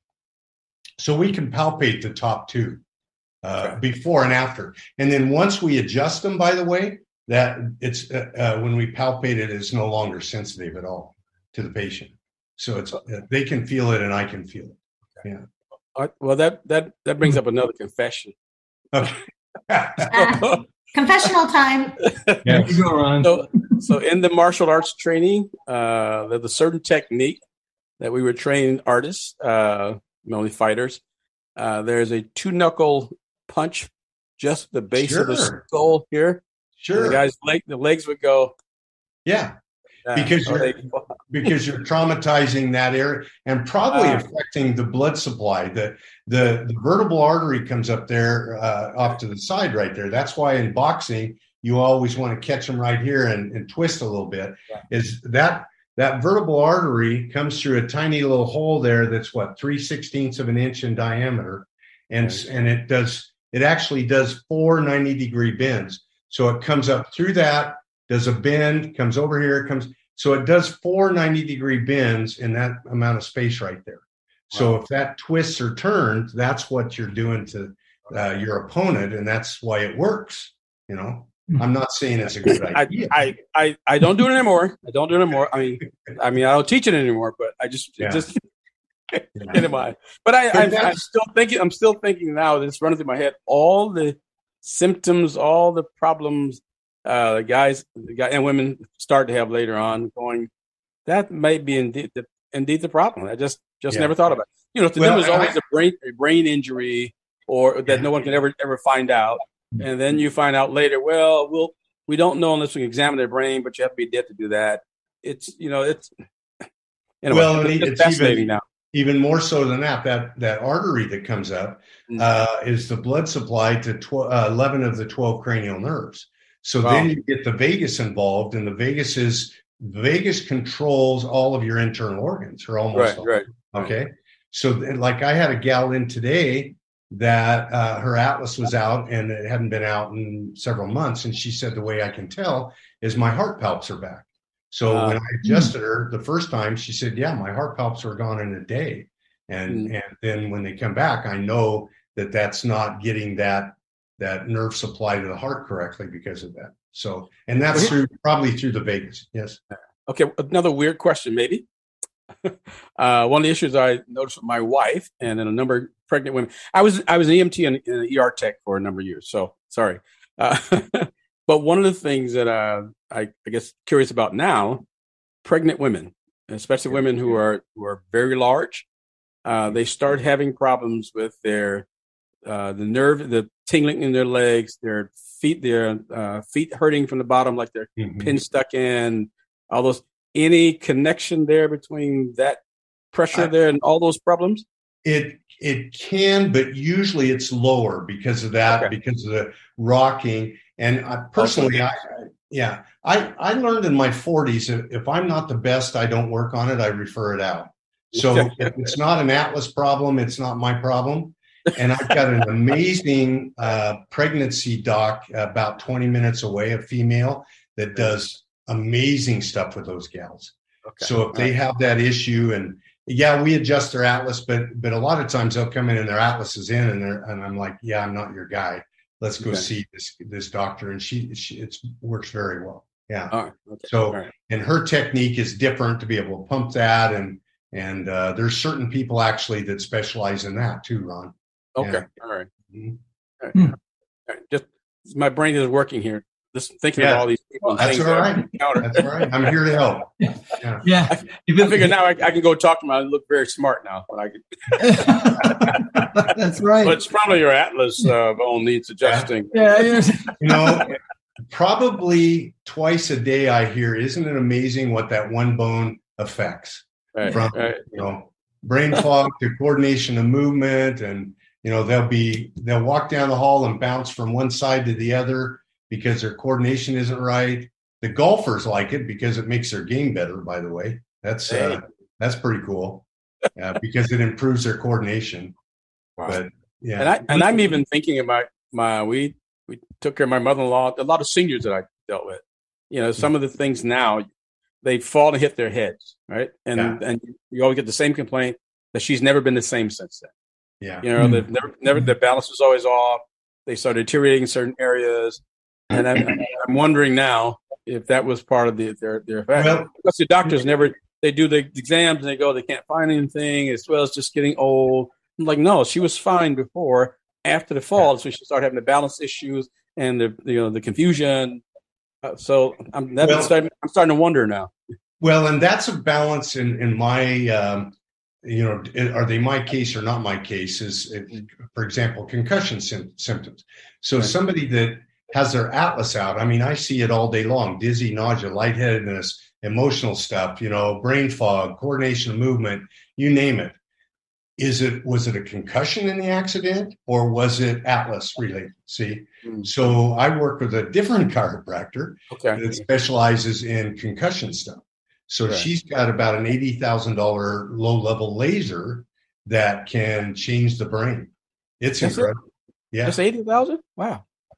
G: so we can palpate the top two uh, okay. before and after. And then once we adjust them, by the way, that it's uh, uh, when we palpate it, it's no longer sensitive at all to the patient. So it's uh, they can feel it and I can feel it. Okay. Yeah.
F: Uh, well, that that that brings up another confession.
G: Okay.
E: uh, confessional time.
C: Yeah, you go, Ron.
F: So, so in the martial arts training, uh, there's a certain technique that we were trained artists. Uh, Only fighters. Uh, there's a two knuckle punch, just the base sure. of the skull here.
G: Sure,
F: and the guy's leg, the legs would go.
G: Yeah, uh, because you're they, because you're traumatizing that area and probably uh, affecting the blood supply. The the the vertebral artery comes up there uh, off to the side right there. That's why in boxing you always want to catch them right here and, and twist a little bit. Yeah. Is that That vertebral artery comes through a tiny little hole there that's what, three sixteenths of an inch in diameter. And, right. and it does, it actually does four ninety degree bends. So it comes up through that, does a bend, comes over here, comes, So it does four ninety degree bends in that amount of space right there. So wow. if that twists or turns, that's what you're doing to uh, your opponent, and that's why it works. You know, I'm not saying it's a good idea.
F: I, I, I, I don't do it anymore. I don't do it anymore. I mean, I mean, I don't teach it anymore, but I just, yeah. just get in my. But I, I, I'm still thinking. I'm still thinking now. That it's running through my head. All the symptoms, all the problems, uh, the guys, the guy and women start to have later on. Going, that may be indeed the, indeed the problem. I just, just yeah. never thought about it. You know, to well, them, it was always I, a brain, a brain injury, or that yeah. no one can ever, ever find out. And then you find out later, well, we'll, we don't know unless we examine their brain, but you have to be dead to do that. It's, you know, it's, anyway,
G: well,
F: it's,
G: it's fascinating even, now. Even more so than that, that, that artery that comes up mm-hmm. uh, is the blood supply to tw- uh, eleven of the twelve cranial nerves. So wow. then you get the vagus involved, and the vagus is, vagus controls all of your internal organs, or almost
F: right,
G: all.
F: Right.
G: Okay. So like I had a gal in today that uh, her atlas was out and it hadn't been out in several months. And she said, the way I can tell is my heart palps are back. So uh, when I adjusted her the first time, she said, yeah, my heart palps are gone in a day. And mm. and then when they come back, I know that that's not getting that that nerve supply to the heart correctly because of that. So, and that's through probably through the vagus. Yes.
F: Okay. Another weird question, maybe. uh, one of the issues I noticed with my wife and then a number of pregnant women. I was I was an E M T and an E R tech for a number of years. So sorry. Uh, but one of the things that uh, I, I guess curious about now, pregnant women, especially women who are who are very large, uh, they start having problems with their uh, the nerve, the tingling in their legs, their feet, their uh, feet hurting from the bottom, like they're mm-hmm. pin stuck in, all those. Any connection there between that pressure I, there and all those problems?
G: It it can, but usually it's lower because of that, okay. because of the rocking. And I, personally, okay. I, yeah, I, I learned in my forties, if, if I'm not the best, I don't work on it, I refer it out. So if it's not an Atlas problem, it's not my problem. And I've got an amazing uh, pregnancy doc about twenty minutes away, a female that does amazing stuff with those gals. Okay. So if they right. have that issue, and yeah, we adjust their Atlas, but but a lot of times they'll come in and their Atlas is in, and they're and I'm like, yeah, I'm not your guy. Let's go okay. see this this doctor, and she she it works very well. Yeah.
F: All right. Okay.
G: So
F: right.
G: and her technique is different to be able to pump that, and and uh, there's certain people actually that specialize in that too, Ron.
F: Okay.
G: Yeah.
F: All right.
G: Mm-hmm.
F: All right. Hmm. All right. Just my brain is working here. Just thinking yeah. of all these people.
G: That's all right. That's all right. I'm here to help.
C: Yeah. yeah.
F: I, I figure now I, I can go talk to them. I look very smart now. But I can.
C: That's right.
F: But it's probably your Atlas uh, bone needs adjusting.
C: Yeah. yeah.
G: You know, probably twice a day I hear, isn't it amazing what that one bone affects?
F: Right.
G: From,
F: right.
G: you know, brain fog to coordination of movement. And, you know, they'll be, they'll walk down the hall and bounce from one side to the other because their coordination isn't right. The golfers like it because it makes their game better, by the way. That's uh, that's pretty cool uh, because it improves their coordination. Wow. But yeah.
F: And, I, and I'm even thinking about my, we, we took care of my mother-in-law, a lot of seniors that I dealt with. You know, some of the things now, they fall and hit their heads, right? And yeah. and you always get the same complaint that she's never been the same since then.
G: Yeah.
F: You know, mm-hmm. they've never, never, their balance was always off. They started deteriorating in certain areas. And I'm, I'm wondering now if that was part of the, their their effect. Well, because the doctors never, they do the exams and they go, they can't find anything, as well as just getting old. I'm like, no, she was fine before. After the fall, so she started having the balance issues and the you know the confusion. Uh, so I'm that's well, starting, I'm starting to wonder now.
G: Well, and that's a balance in in my um, you know, are they my case or not my case? Is it, for example, concussion sim- symptoms. So right. somebody that has their Atlas out. I mean, I see it all day long: dizzy, nausea, lightheadedness, emotional stuff, you know, brain fog, coordination of movement, you name it. Is it, was it a concussion in the accident or was it Atlas related? See, mm-hmm. so I work with a different chiropractor
F: okay.
G: that specializes in concussion stuff. So right. she's got about an eighty thousand dollars low level laser that can change the brain. It's
F: That's
G: incredible.
F: It? Yeah. That's eighty thousand? Wow.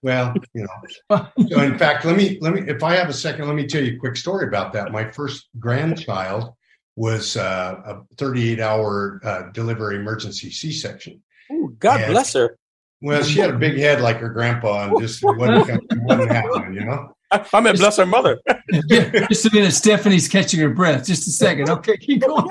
G: Well, you know, so in fact, let me, let me, if I have a second, let me tell you a quick story about that. My first grandchild was uh, a thirty-eight hour uh, delivery emergency C-section.
F: Ooh, God and, bless her.
G: Well, she had a big head like her grandpa and just wasn't, wasn't happening, you know?
F: I, I meant bless her mother.
C: Yeah, just a minute, Stephanie's catching her breath. Just a second. Okay, keep going.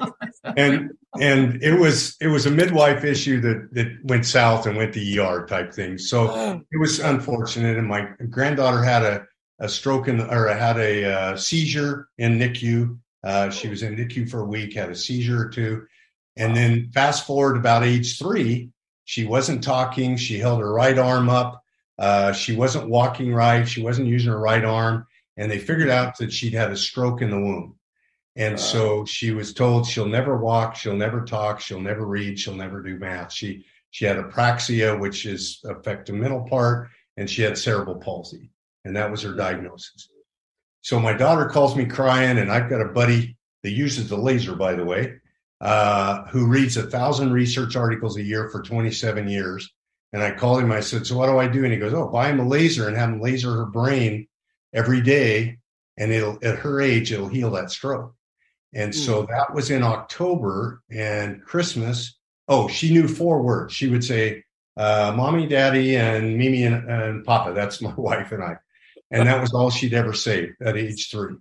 G: and and it was it was a midwife issue that that went south and went to E R type thing. So it was unfortunate. And my granddaughter had a, a stroke in, or had a uh, seizure in N I C U. Uh, she was in N I C U for a week, had a seizure or two. And then fast forward about age three, she wasn't talking. She held her right arm up. Uh, she wasn't walking right. She wasn't using her right arm. And they figured out that she'd had a stroke in the womb. And wow. So she was told she'll never walk, she'll never talk, she'll never read, she'll never do math. She she had apraxia, which is affect the mental part, and she had cerebral palsy. And that was her diagnosis. So my daughter calls me crying, and I've got a buddy that uses the laser, by the way, uh, who reads a thousand research articles a year for twenty-seven years. And I called him, I said, so what do I do? And he goes, oh, buy him a laser and have him laser her brain every day. And it'll, at her age, it'll heal that stroke. And so that was in October, and Christmas. Oh, she knew four words. She would say, uh, mommy, daddy, and Mimi and, and Papa. That's my wife and I. And that was all she'd ever say at age three.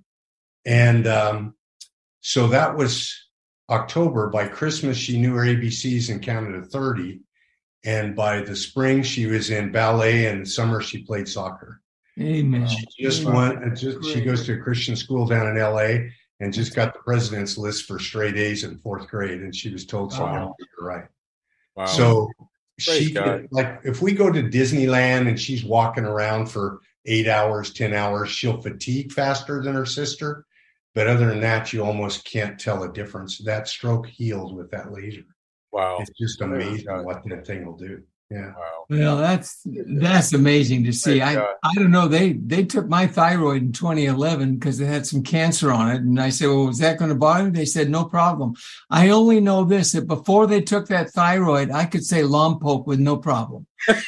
G: And um, so that was October. By Christmas, she knew her A B Cs and counted to thirty. And by the spring, she was in ballet, and summer she played soccer.
C: Amen.
G: She just Amen. went. Just, she goes to a Christian school down in L A and just got the president's list for straight A's in fourth grade, and she was told she wow. did it right. Wow. So Praise she could, like if we go to Disneyland and she's walking around for eight hours, ten hours, she'll fatigue faster than her sister. But other than that, you almost can't tell a difference. That stroke healed with that laser.
F: Wow.
G: It's just amazing what that thing will do. Yeah.
F: Wow.
C: Well, that's that's amazing to see. I, I don't know. They they took my thyroid in twenty eleven because it had some cancer on it. And I said, well, was that going to bother you? They said, no problem. I only know this, that before they took that thyroid, I could say Lompoc with no problem.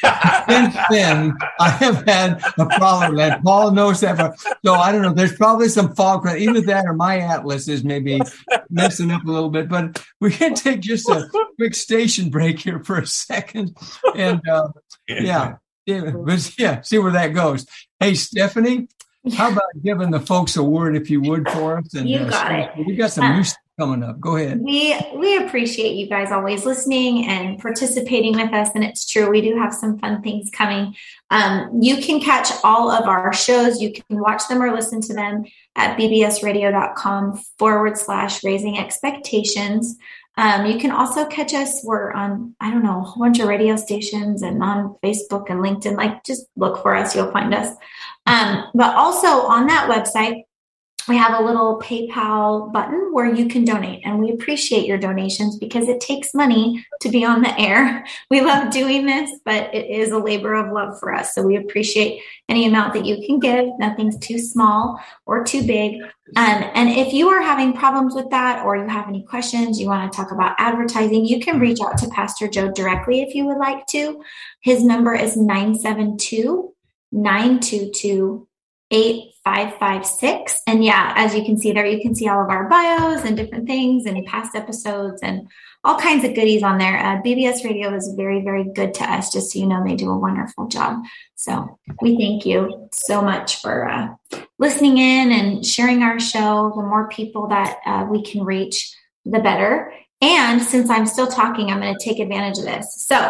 C: Since then, I have had a problem that Paul knows that. For, so I don't know. There's probably some fault. Either that or my atlas is maybe messing up a little bit. But we can take just a quick station break here for a second. And uh, yeah, yeah, but yeah, see where that goes. Hey, Stephanie, how about giving the folks a word, if you would, for us? And,
E: you
C: uh,
E: got it.
C: We got some
E: uh,
C: new stuff coming up. Go ahead.
E: We we appreciate you guys always listening and participating with us. And it's true, we do have some fun things coming. Um, you can catch all of our shows. You can watch them or listen to them at bbsradio.com forward slash raising expectations. Um, you can also catch us. We're on, I don't know, a whole bunch of radio stations and on Facebook and LinkedIn. Like, just look for us. You'll find us. Um, but also on that website, we have a little PayPal button where you can donate. And we appreciate your donations because it takes money to be on the air. We love doing this, but it is a labor of love for us. So we appreciate any amount that you can give. Nothing's too small or too big. Um, and if you are having problems with that, or you have any questions, you want to talk about advertising, you can reach out to Pastor Joe directly if you would like to. His number is nine seven two, nine two two, eight five five six. And yeah, as you can see there, you can see all of our bios and different things and past episodes and all kinds of goodies on there. Uh, B B S Radio is very, very good to us, just so you know. They do a wonderful job. So we thank you so much for uh, listening in and sharing our show. The more people that uh, we can reach, the better. And since I'm still talking, I'm going to take advantage of this. So,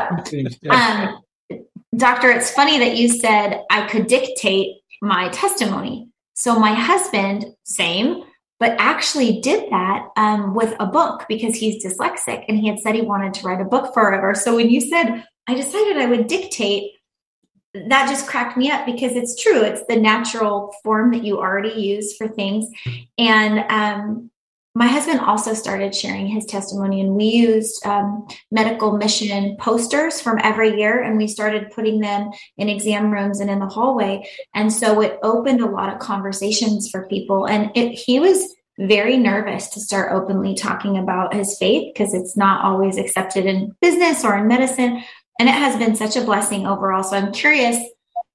E: um, Doctor, it's funny that you said I could dictate my testimony. So my husband, same, but actually did that um, with a book because he's dyslexic, and he had said he wanted to write a book forever. So when you said, I decided I would dictate, that just cracked me up because it's true. It's the natural form that you already use for things. And um, my husband also started sharing his testimony, and we used um, medical mission posters from every year, and we started putting them in exam rooms and in the hallway. And so it opened a lot of conversations for people. And it, he was very nervous to start openly talking about his faith because it's not always accepted in business or in medicine. And it has been such a blessing overall. So I'm curious,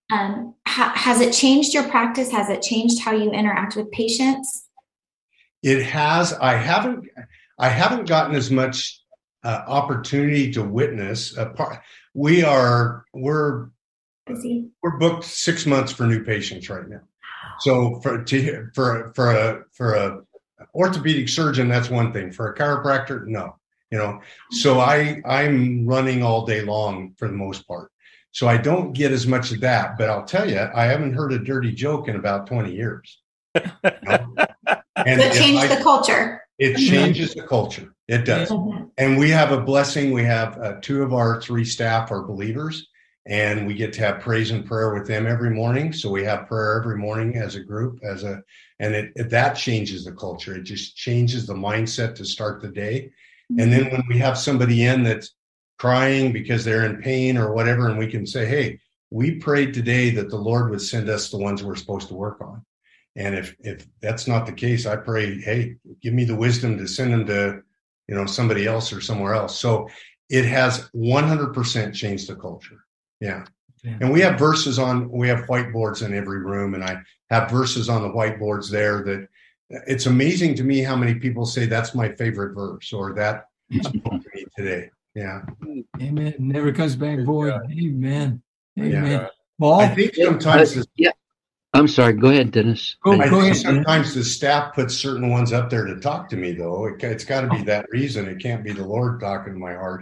E: Um, ha- has it changed your practice? Has it changed how you interact with patients?
G: It has. I haven't. I haven't gotten as much uh, opportunity to witness. Uh, par- we are. We're.
E: Busy.
G: We're booked six months for new patients right now. So for to for for a for a orthopedic surgeon, that's one thing. For a chiropractor, no. You know. So I I'm running all day long for the most part. So I don't get as much of that. But I'll tell you, I haven't heard a dirty joke in about twenty years. You know? And
E: so it changed
G: I,
E: the culture.
G: It changes the culture. It does.
E: Mm-hmm.
G: And we have a blessing. We have uh, two of our three staff are believers, and we get to have praise and prayer with them every morning. So we have prayer every morning as a group, as a, and it, it that changes the culture. It just changes the mindset to start the day. Mm-hmm. And then when we have somebody in that's crying because they're in pain or whatever, and we can say, hey, we prayed today that the Lord would send us the ones we're supposed to work on. And if if that's not the case, I pray, hey, give me the wisdom to send them to, you know, somebody else or somewhere else. So it has one hundred percent changed the culture. Yeah. yeah. And we have verses on, we have whiteboards in every room, and I have verses on the whiteboards there that it's amazing to me how many people say that's my favorite verse or that spoke to me today. Yeah.
C: Amen. Never comes back void. Amen. Amen.
G: Yeah.
C: Paul?
G: I think sometimes
D: uh, yeah. I'm sorry. Go ahead, Dennis.
C: Go,
G: I
C: go
G: think
C: ahead.
G: sometimes the staff puts certain ones up there to talk to me, though. It, it's got to be that reason. It can't be the Lord talking to my heart.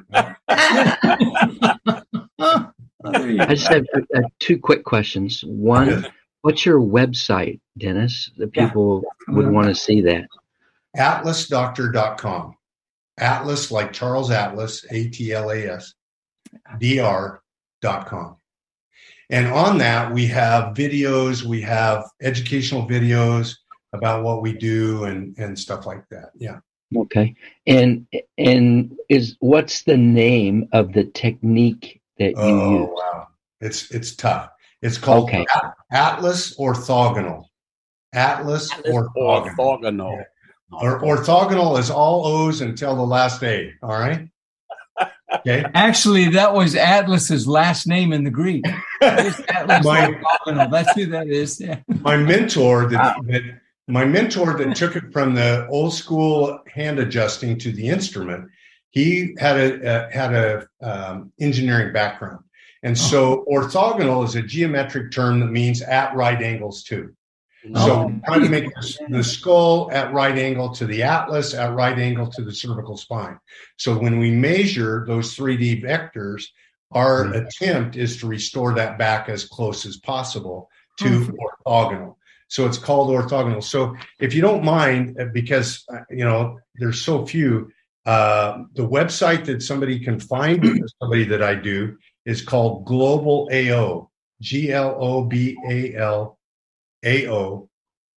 D: I just have uh, two quick questions. One, what's your website, Dennis? The people yeah. would want to see that.
G: atlas doctor dot com. Atlas, like Charles Atlas, A T L A S, D R dot com. And on that, we have videos, we have educational videos about what we do and, and stuff like that. Yeah.
D: Okay. And and is what's the name of the technique that you
G: oh,
D: use?
G: Wow. It's it's tough. It's called
D: okay.
G: Atlas Orthogonal. Atlas, Atlas Orthogonal.
F: Orthogonal.
G: Yeah. Or, orthogonal is all O's until the last A. All right. Okay.
C: Actually, that was Atlas's last name in the Greek. Atlas
G: my,
C: That's who that is. Yeah.
G: My mentor that, that my mentor that took it from the old school hand adjusting to the instrument, he had a, a had a um, engineering background, and so oh. orthogonal is a geometric term that means at right angles to. So
C: oh.
G: trying to make the skull at right angle to the atlas, at right angle to the cervical spine. So when we measure those three D vectors, our mm-hmm. attempt is to restore that back as close as possible to mm-hmm. orthogonal. So it's called orthogonal. So if you don't mind, because, you know, there's so few, uh, the website that somebody can find somebody that I do is called Global A O, G L O B A L A O,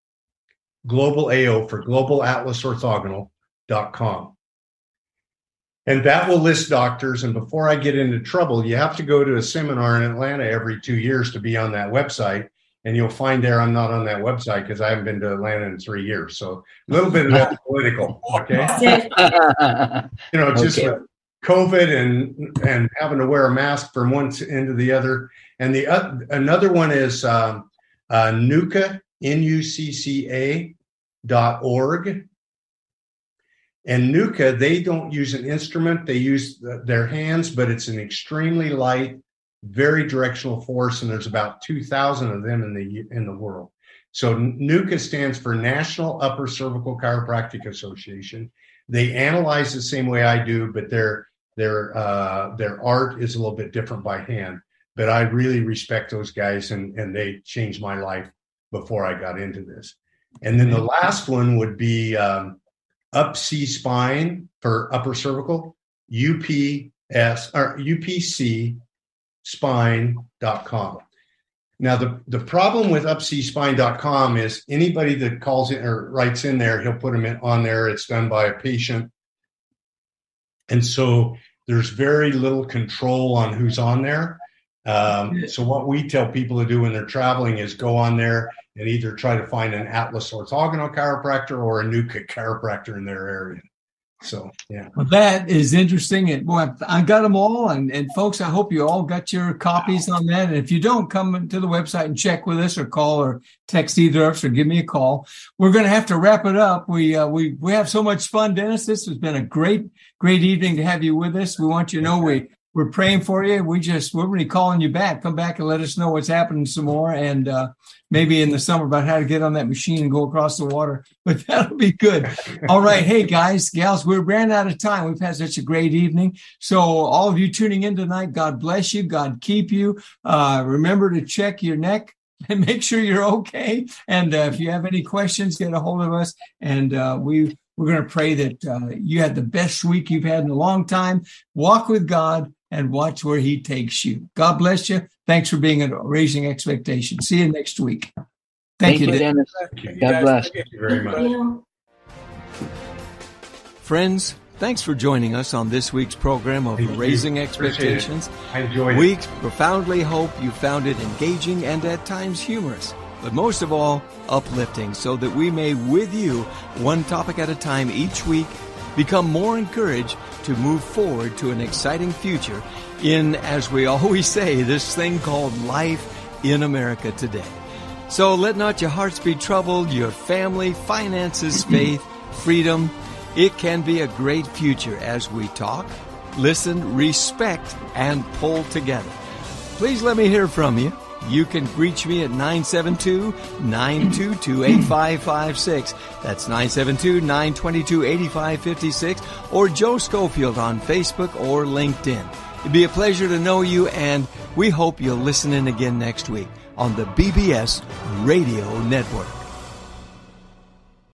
G: Global A O for Global Atlas Orthogonal dot com. And that will list doctors. And before I get into trouble, you have to go to a seminar in Atlanta every two years to be on that website. And you'll find there I'm not on that website because I haven't been to Atlanta in three years. So a little bit of that political, okay? You know, just okay. with COVID and and having to wear a mask from one end to the other. And the uh, another one is um, uh, Nucca, N U C C A dot org. And Nucca, they don't use an instrument. They use the, their hands, but it's an extremely light, very directional force, and there's about two thousand of them in the in the world. So Nucca stands for National Upper Cervical Chiropractic Association. They analyze the same way I do, but their their uh, their art is a little bit different by hand. But I really respect those guys, and and they changed my life before I got into this. And then the last one would be um, Up C Spine for upper cervical, U P S or U P C spine dot com. Now, the, the problem with up c spine dot com is anybody that calls in or writes in there, he'll put them in, on there. It's done by a patient. And so there's very little control on who's on there. Um, so what we tell people to do when they're traveling is go on there and either try to find an Atlas Orthogonal chiropractor or a Nucca chiropractor in their area. So, yeah.
C: Well, that is interesting. And boy, I got them all. And, and folks, I hope you all got your copies on that. And if you don't, come to the website and check with us or call or text either of us or give me a call. We're going to have to wrap it up. We, uh, we, we have so much fun, Dennis. This has been a great, great evening to have you with us. We want you to know we, we're praying for you. We just, we're really calling you back. Come back and let us know what's happening some more. And, uh, maybe in the summer about how to get on that machine and go across the water, but that'll be good. All right. Hey guys, gals, we ran out of time. We've had such a great evening. So all of you tuning in tonight, God bless you. God keep you. Uh, remember to check your neck and make sure you're okay. And uh, if you have any questions, get a hold of us. And uh, we, we're going to pray that uh, you had the best week you've had in a long time. Walk with God and watch where he takes you. God bless you. Thanks for being at Raising Expectations. See you next week. Thank, Thank you, Dennis.
D: Dennis. God bless.
G: Thank you very much.
A: Friends, thanks for joining us on this week's program of
G: Thank
A: Raising
G: you.
A: Expectations.
G: I enjoyed
A: We
G: it.
A: profoundly hope you found it engaging and at times humorous, but most of all, uplifting, so that we may, with you, one topic at a time each week, become more encouraged to move forward to an exciting future in, as we always say, this thing called life in America today. So let not your hearts be troubled, your family, finances, faith, freedom. It can be a great future as we talk, listen, respect, and pull together. Please let me hear from you. You can reach me at nine seven two, nine two two, eight five five six. That's nine seven two, nine two two, eight five five six, or Joe Schofield on Facebook or LinkedIn. It'd be a pleasure to know you, and we hope you'll listen in again next week on the B B S Radio Network.